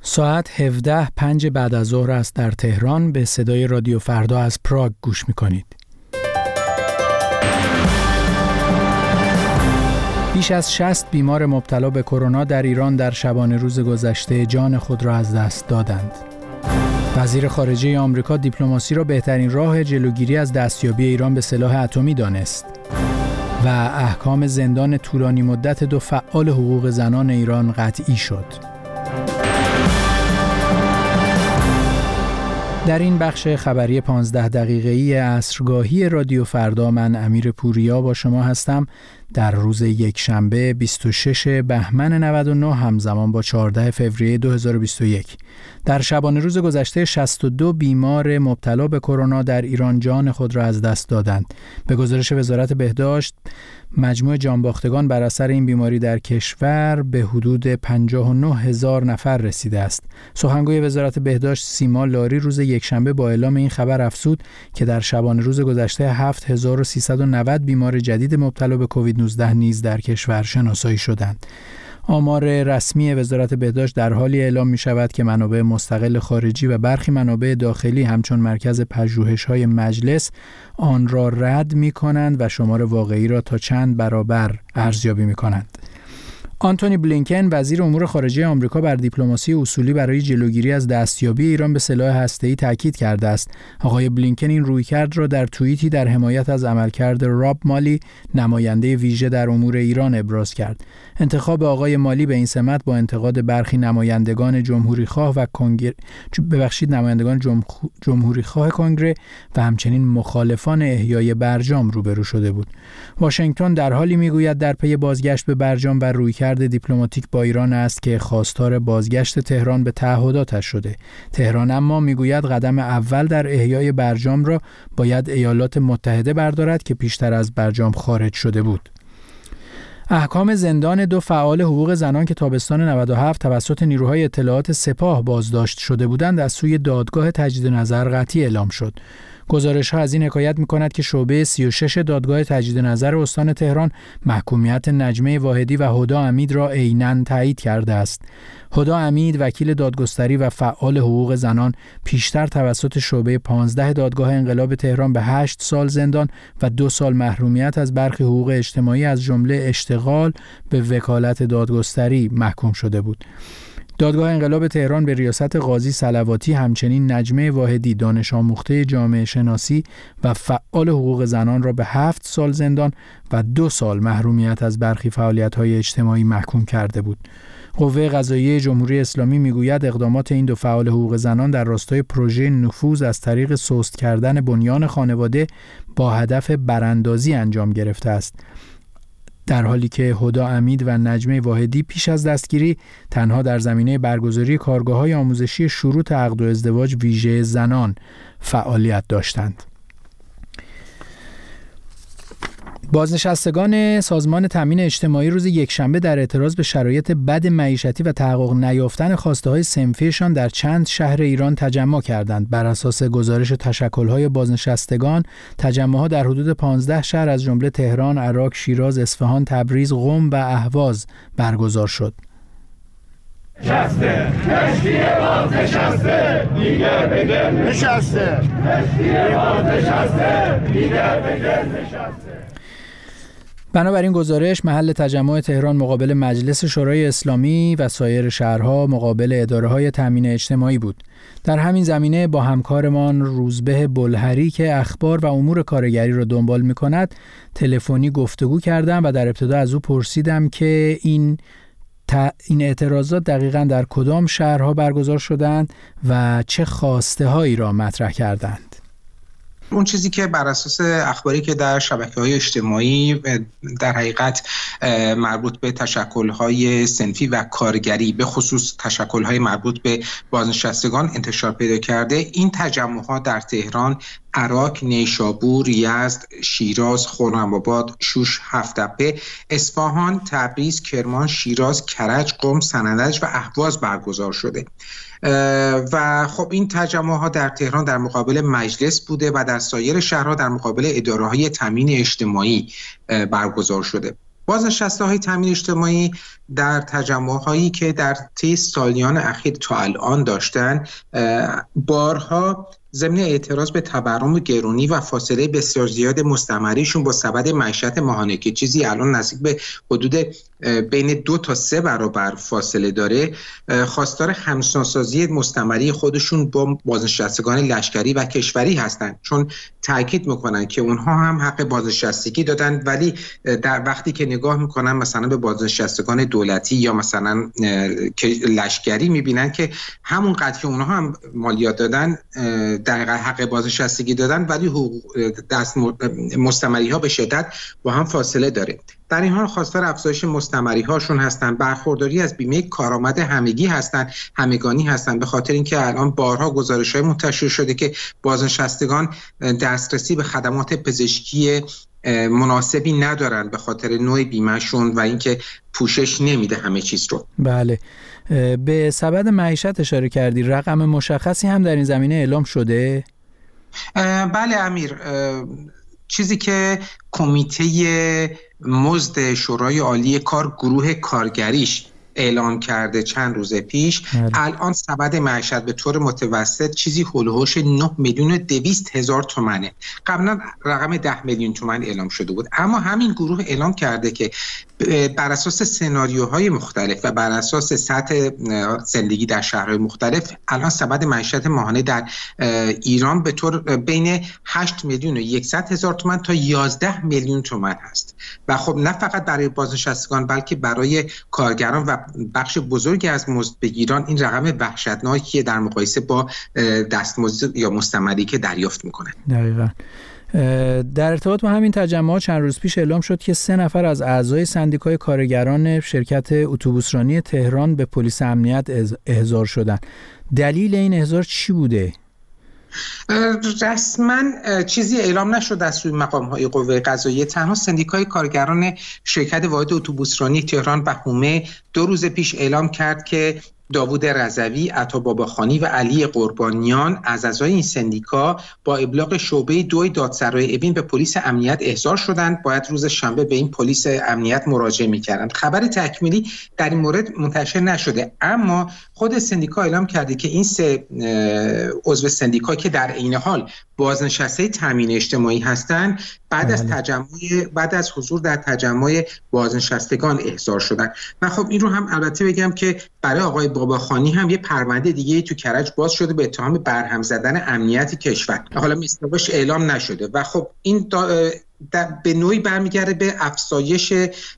ساعت 17:05 بعد از ظهر است در تهران. به صدای رادیو فردا از پراگ گوش می‌کنید. بیش از 60 بیمار مبتلا به کرونا در ایران در شبانه روز گذشته جان خود را از دست دادند. وزیر خارجه آمریکا دیپلماسی را بهترین راه جلوگیری از دستیابی ایران به سلاح اتمی دانست و احکام زندان طولانی مدت 2 فعال حقوق زنان ایران قطعی شد. در این بخش خبری 15 دقیقه‌ای عصرگاهی رادیو فردا من امیر پوریا با شما هستم. در روز یکشنبه 26 بهمن 99 همزمان با 14 فوریه 2021 در شبانه روز گذشته 62 بیمار مبتلا به کرونا در ایران جان خود را از دست دادند. به گزارش وزارت بهداشت مجموع جانباختگان بر اثر این بیماری در کشور به حدود 59,000 نفر رسیده است. سخنگوی وزارت بهداشت سیما لاری روز یکشنبه با اعلام این خبر افزود که در شبانه روز گذشته 7390 بیمار جدید مبتلا به کووید 19 نیز در کشور شناسایی شدند. آمار رسمی وزارت بهداشت در حالی اعلام می شود که منابع مستقل خارجی و برخی منابع داخلی همچون مرکز پژوهش‌های مجلس آن را رد می کنند و شمار واقعی را تا چند برابر ارزیابی می کنند. آنتونی بلینکن وزیر امور خارجه آمریکا بر دیپلماسی اصولی برای جلوگیری از دستیابی ایران به سلاح هسته‌ای تاکید کرده است. آقای بلینکن این رویکرد را در توییتی در حمایت از عملکرد راب مالی نماینده ویژه در امور ایران ابراز کرد. انتخاب آقای مالی به این سمت با انتقاد برخی نمایندگان جمهوریخواه و نمایندگان جمهوریخواه کنگره و همچنین مخالفان احیای برجام روبرو شده بود. واشنگتن در حالی میگوید در پی بازگشت به برجام و رویکرد دیپلماتیک با ایران است که خواستار بازگشت تهران به تعهداتش شده. تهران اما میگوید قدم اول در احیای برجام را باید ایالات متحده بردارد که پیشتر از برجام خارج شده بود. احکام زندان 2 فعال حقوق زنان که تابستان 97 توسط نیروهای اطلاعات سپاه بازداشت شده بودند از سوی دادگاه تجدید نظر قطعی اعلام شد. گزارش‌ها از این حکایت می‌کند که شعبه 36 دادگاه تجدید نظر استان تهران محکومیت نجمه واحدی و هدی امید را عیناً تایید کرده است. هدی امید وکیل دادگستری و فعال حقوق زنان پیشتر توسط شعبه 15 دادگاه انقلاب تهران به 8 سال زندان و 2 سال محرومیت از برخی حقوق اجتماعی از جمله اشتغال به وکالت دادگستری محکوم شده بود. دادگاه انقلاب تهران به ریاست قاضی صلواتی همچنین نجمه واحدی دانش آموخته جامعه شناسی و فعال حقوق زنان را به 7 سال زندان و 2 سال محرومیت از برخی فعالیت‌های اجتماعی محکوم کرده بود. قوه قضاییه جمهوری اسلامی میگوید اقدامات این 2 فعال حقوق زنان در راستای پروژه نفوذ از طریق سست کردن بنیان خانواده با هدف براندازی انجام گرفته است، در حالی که هدی امید و نجمه واحدی پیش از دستگیری تنها در زمینه برگزاری کارگاه‌های آموزشی شروط عقد و ازدواج ویژه زنان فعالیت داشتند. بازنشستگان سازمان تامین اجتماعی روز یکشنبه در اعتراض به شرایط بد معیشتی و تحقق نیافتن خواسته‌های صنفیشان در چند شهر ایران تجمع کردند. بر اساس گزارش تشکل‌های بازنشستگان، تجمع‌ها در حدود 15 شهر از جمله تهران، عراق، شیراز، اصفهان، تبریز، قم و اهواز برگزار شد. نشسته کشتی بازنشسته دیگر به گل نشسته، کشتی بازنشسته دیگر به گل نشسته. بنابراین گزارش محل تجمع تهران مقابل مجلس شورای اسلامی و سایر شهرها مقابل اداره‌های تامین اجتماعی بود. در همین زمینه با همکارمان روزبه بلهری که اخبار و امور کارگری را دنبال می‌کند تلفنی گفتگو کردم و در ابتدا از او پرسیدم که این اعتراضات دقیقاً در کدام شهرها برگزار شدند و چه خواسته‌هایی را مطرح کردند. اون چیزی که بر اساس اخباری که در شبکه‌های اجتماعی در حقیقت مربوط به تشکل‌های صنفی و کارگری به خصوص تشکل‌های مربوط به بازنشستگان انتشار پیدا کرده، این تجمع‌ها در تهران، عراق، نیشابور، یزد، شیراز، خرم‌آباد، شوش، هفت‌تپه، اصفهان، تبریز، کرمان، شیراز، کرج، قم، سنندج و اهواز برگزار شده. و خب این تجمع‌ها در تهران در مقابل مجلس بوده و در سایر شهرها در مقابل اداره‌های تامین اجتماعی برگزار شده. بازنشسته‌های تامین اجتماعی در تجمع‌هایی که در طی سالیان اخیر تا الان داشتن، بارها ضمن اعتراض به تورم و گرونی و فاصله بسیار زیاد مستمریشون با سبد معیشت ماهانه که چیزی الان نزدیک به حدود بین 2 تا 3 برابر فاصله داره، خواستار همسانسازی مستمری خودشون با بازنشستگان لشکری و کشوری هستند، چون تاکید میکنن که اونها هم حق بازنشستگی دادن، ولی در وقتی که نگاه میکنن مثلا به بازنشستگان دولتی یا مثلا لشکری میبینن که همون قدر که اونها هم مالیات دادن در حق بازنشستگی دادن، ولی حقوق دست مستمری ها به شدت با هم فاصله داره. در این حال خواستار افزایش مستمری هاشون هستن، برخورداری از بیمه کارآمد همگی هستن، همگانی هستن، به خاطر اینکه الان بارها گزارش‌های منتشر شده که بازنشستگان دسترسی به خدمات پزشکی مناسبی ندارن به خاطر نوع بیمهشون و اینکه پوشش نمیده همه چیز رو. بله، به سبد معیشت اشاره کردی، رقم مشخصی هم در این زمینه اعلام شده؟ بله امیر، چیزی که کمیته مزد شورای عالی کار گروه کارگریش اعلام کرده چند روز پیش، الان سبد معیشت به طور متوسط چیزی هولوش 9,200,000 تومانه. قبلا رقم 10 میلیون تومان اعلام شده بود، اما همین گروه اعلام کرده که بر اساس سناریوهای مختلف و بر اساس سطح زندگی در شهرهای مختلف الان سبد معیشت ماهانه در ایران به طور بین 8,100,000 تومان تا 11 میلیون تومان هست و خب نه فقط برای بازنشستگان بلکه برای کارگران و بخش بزرگی از مزدبگیران این رقم وحشتناکیه در مقایسه با دستمزد یا مستمری که دریافت میکنن. دقیقاً. در ارتباط با همین تجمعات چند روز پیش اعلام شد که 3 نفر از اعضای سندیکای کارگران شرکت اتوبوسرانی تهران به پلیس امنیت احضار شدند. دلیل این احضار چی بوده؟ رسما چیزی اعلام نشد از سوی مقام‌های قوه قضاییه. تنها سندیکای کارگران شرکت واحد اتوبوسرانی تهران و حومه 2 روز پیش اعلام کرد که داوود رضوی، عطا باباخانی و علی قربانیان از اعضای این سندیکا با ابلاغ شعبه 2 دادسرای اوین به پلیس امنیت احضار شدند. باید روز شنبه به این پلیس امنیت مراجعه می‌کردند. خبر تکمیلی در این مورد منتشر نشده، اما خود سندیکا اعلام کرده که این 3 عضو سندیکا که در عین حال بازنشسته تامین اجتماعی هستند بعد از حضور در تجمع بازنشستگان احضار شدند. و خب این رو هم البته بگم که برای آقای باباخانی هم یه پرونده دیگه تو کرج باز شده به اتهام برهم زدن امنیت کشور. حالا مصداقش اعلام نشده و خب این به نوعی برمیگرده به افزایش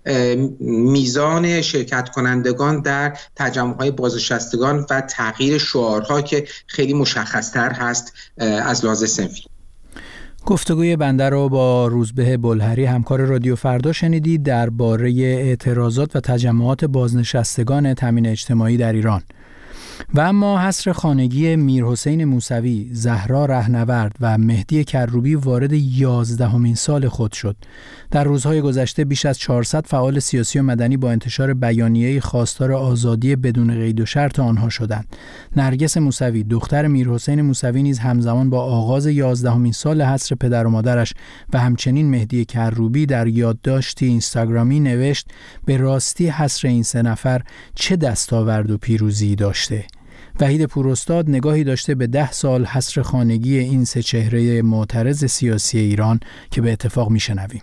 میزان شرکت کنندگان در تجمع‌های بازنشستگان و تغییر شعارها که خیلی مشخص‌تر هست از لحاظ صنفی. گفتگوی بنده رو با روزبه بلهری همکار رادیو فردا شنیدید درباره اعتراضات و تجمعات بازنشستگان تامین اجتماعی در ایران. و اما حصر خانگی میرحسین موسوی، زهرا رهنورد و مهدی کروبی وارد 11مین سال خود شد. در روزهای گذشته بیش از 400 فعال سیاسی و مدنی با انتشار بیانیه‌ای خواستار آزادی بدون قید و شرط آنها شدند. نرگس موسوی، دختر میرحسین موسوی نیز همزمان با آغاز 11مین سال حصر پدر و مادرش و همچنین مهدی کروبی در یادداشتی اینستاگرامی نوشت: به راستی حصر این 3 نفر چه دستاورد و پیروزی داشته. وحید پوراستاد نگاهی داشته به 10 سال حصر خانگی این 3 چهره معترض سیاسی ایران که به اتفاق میشنویم.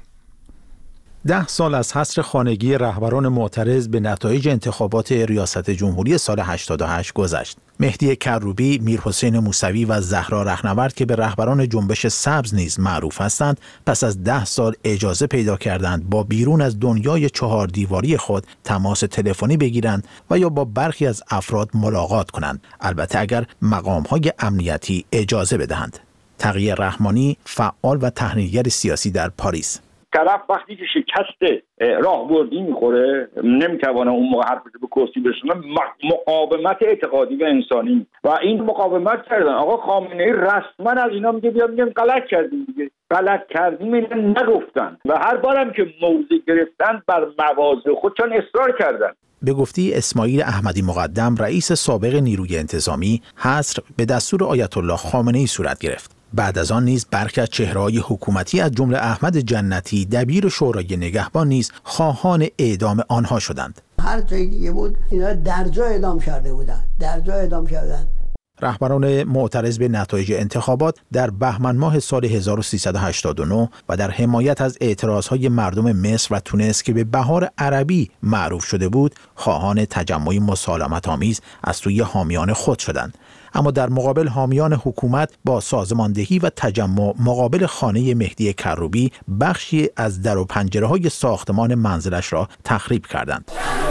10 سال از حصر خانگی رهبران معترض به نتایج انتخابات ریاست جمهوری سال 88 گذشت. مهدی کروبی، میرحسین موسوی و زهرا رهنورد که به رهبران جنبش سبز نیز معروف هستند، پس از 10 سال اجازه پیدا کردند با بیرون از دنیای 4 دیواری خود تماس تلفنی بگیرند و یا با برخی از افراد ملاقات کنند، البته اگر مقام‌های امنیتی اجازه بدهند. تقی رحمانی، فعال و تحلیلگر سیاسی در پاریس: طرف وقتی که شکست راهبردی میخوره نمیتونه اون موقع حرفش به کرسی برسونه، مقاومت اعتقادی و انسانی و این مقاومت کردن. آقا خامنه‌ای رسما از اینا میگه میگن غلط کردیم دیگه، غلط کردیم اینا نگفتن و هر بارم که موضع گرفتن بر مواضع خودشان اصرار کردن. به گفته اسماعیل احمدی مقدم، رئیس سابق نیروی انتظامی، حصر به دستور آیت الله خامنه‌ای صورت گرفت. بعد از آن نیز برخی از چهره‌های حکومتی از جمله احمد جنتی، دبیر شورای نگهبان، نیز خواهان اعدام آنها شدند. هر جای دیگه بود، اینا در جا اعدام کرده بودن. رهبران معترض به نتایج انتخابات در بهمن ماه سال 1389 و در حمایت از اعتراضهای مردم مصر و تونس که به بهار عربی معروف شده بود، خواهان تجمعی مسالمت‌آمیز از سوی حامیان خود شدند. اما در مقابل حامیان حکومت با سازماندهی و تجمع مقابل خانه مهدی کروبی بخشی از در و پنجره‌های ساختمان منزلش را تخریب کردند.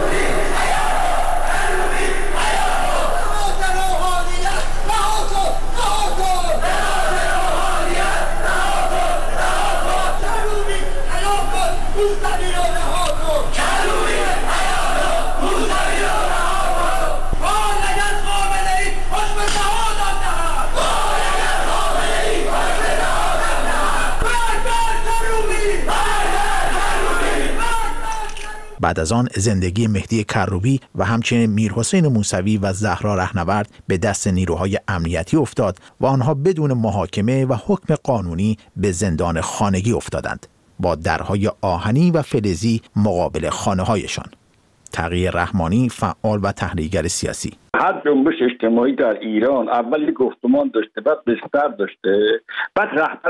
بعد از آن زندگی مهدی کروبی و همچنین میرحسین موسوی و زهرا رهنورد به دست نیروهای امنیتی افتاد و آنها بدون محاکمه و حکم قانونی به زندان خانگی افتادند با درهای آهنی و فلزی مقابل خانه‌هایشان. تقی رحمانی، فعال و تحلیلگر سیاسی: هر جنبش اجتماعی در ایران اول یک گفتمان داشته، بعد بستر داشته، بعد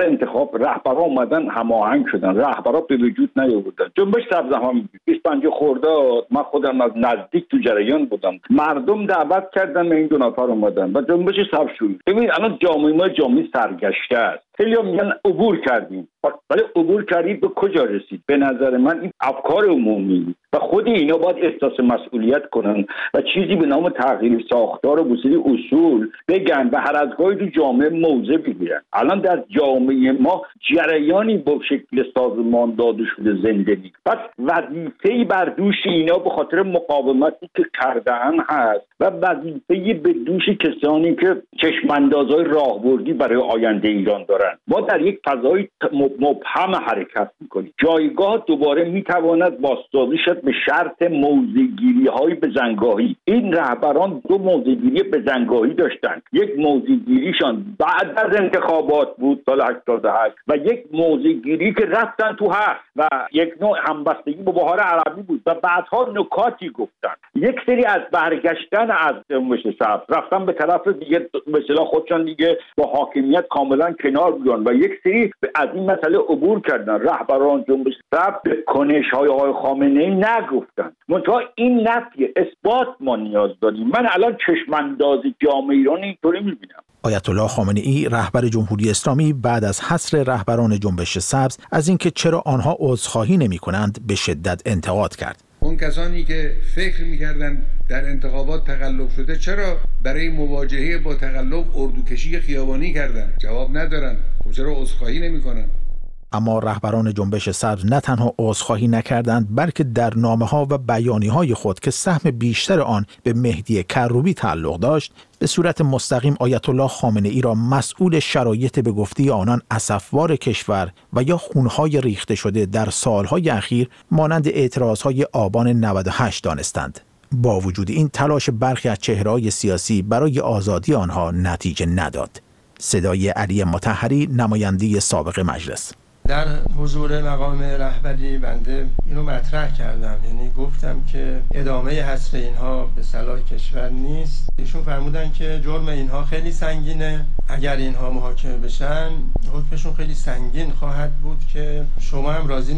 رهبران اومدن هماهنگ شدن، رهبران به وجود نیاوردن. جنبش سبز هم 25 خرداد من خودم از نزدیک تو جریان بودم، مردم دعوت کردن، این دو نفر اومدن و جنبش سبز شد. ببین الان جامعه ما جامعه سرگشته است. خیلی میگن عبور کردیم، ولی عبور کردید به کجا رسید؟ به نظر من این افکار عمومی و خود اینا باید احساس مسئولیت کنن و چیزی به نام تغییر ساختار و بسیاری اصول بگن و هر از گاهی تو جامعه موضع بگیرن. الان در جامعه ما جریانی با شکل سازمان داده شده زندگی، پس وظیفه‌ای بر دوش اینا به خاطر مقاومتی که کردن هست و وظیفه‌ای به دوش کسانی که چشم‌اندازهای راهبردی برای آینده ایران دارن. ما در یک فضای مبهم حرکت میکنیم. جایگاه دوباره میتواند بازسازی شد به شرط موضع‌گیری‌های بزنگاهی. این رهبران دو موضع‌گیری بزنگاهی داشتن. یک موضع‌گیریشان بعد از انتخابات بود سال 88 و یک موضع‌گیری که رفتن تو هست و یک نوع همبستگی با بهار عربی بود و بعدها نکاتی گفتن. یک سری از برگشتن از جنبش سبز رفتن به طرف دیگه، به اصطلاح خودشان دیگه با حاکمیت کاملا کنار بیان و یک سری از این مسئله عبور کردن. رهبران جنبش سبز به کنش‌های آقای خامنه‌ای نگفتن. منتها این نفی اثبات ما نیاز داریم. من الان چشم‌انداز جامعه ایران اینطوری می‌بینم. آیت الله خامنه‌ای رهبر جمهوری اسلامی بعد از حصر رهبران جنبش سبز از اینکه چرا آنها عذرخواهی نمی‌کنند به شدت انتقاد کرد. اون کسانی که فکر می‌کردن در انتخابات تقلب شده چرا برای مواجهه با تقلب اردوکشی خیابانی کردن؟ جواب ندارن. چرا عذرخواهی نمی‌کنن؟ اما رهبران جنبش سبز نه تنها عذرخواهی نکردند بلکه در نامه‌ها و بیانیه‌های خود که سهم بیشتر آن به مهدی کروبی تعلق داشت به صورت مستقیم آیت الله خامنه‌ای را مسئول شرایط به گفته آنان اسفوار کشور و یا خونهای ریخته شده در سالهای اخیر مانند اعتراضهای آبان 98 دانستند. با وجود این تلاش برخی از چهره‌های سیاسی برای آزادی آنها نتیجه نداد. صدای علی مطهری، نماینده سابق مجلس: در حضور مقام رهبری بنده اینو مطرح کردم، یعنی گفتم که ادامه حصر اینها به صلاح کشور نیست. ایشون فرمودن که جرم اینها خیلی سنگینه، اگر اینها محاکمه بشن حکمشون خیلی سنگین خواهد بود که شما هم راضی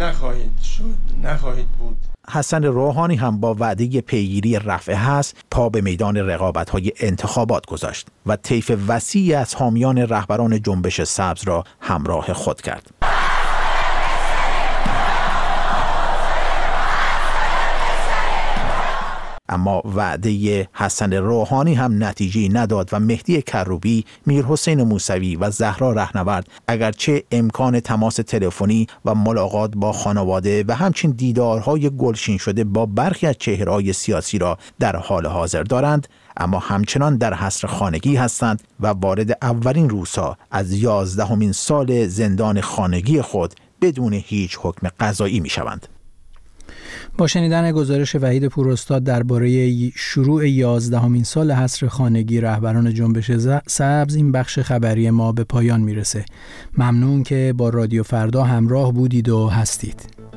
نخواهید بود. حسن روحانی هم با وعده پیگیری رفع حصر پا به میدان رقابت‌های انتخابات گذاشت و طیف وسیعی از حامیان رهبران جنبش سبز را همراه خود کرد. اما وعده حسن روحانی هم نتیجه نداد و مهدی کروبی، میرحسین موسوی و زهرا رهنورد اگرچه امکان تماس تلفنی و ملاقات با خانواده و همچنین دیدارهای گلچین شده با برخی از چهره‌های سیاسی را در حال حاضر دارند، اما همچنان در حصر خانگی هستند و وارد اولین روزها از 11مین سال زندان خانگی خود بدون هیچ حکم قضایی می‌شوند. با شنیدن گزارش وحید پوراستاد درباره شروع 11مین سال حصر خانگی رهبران جنبش سبز این بخش خبری ما به پایان میرسه. ممنون که با رادیو فردا همراه بودید و هستید.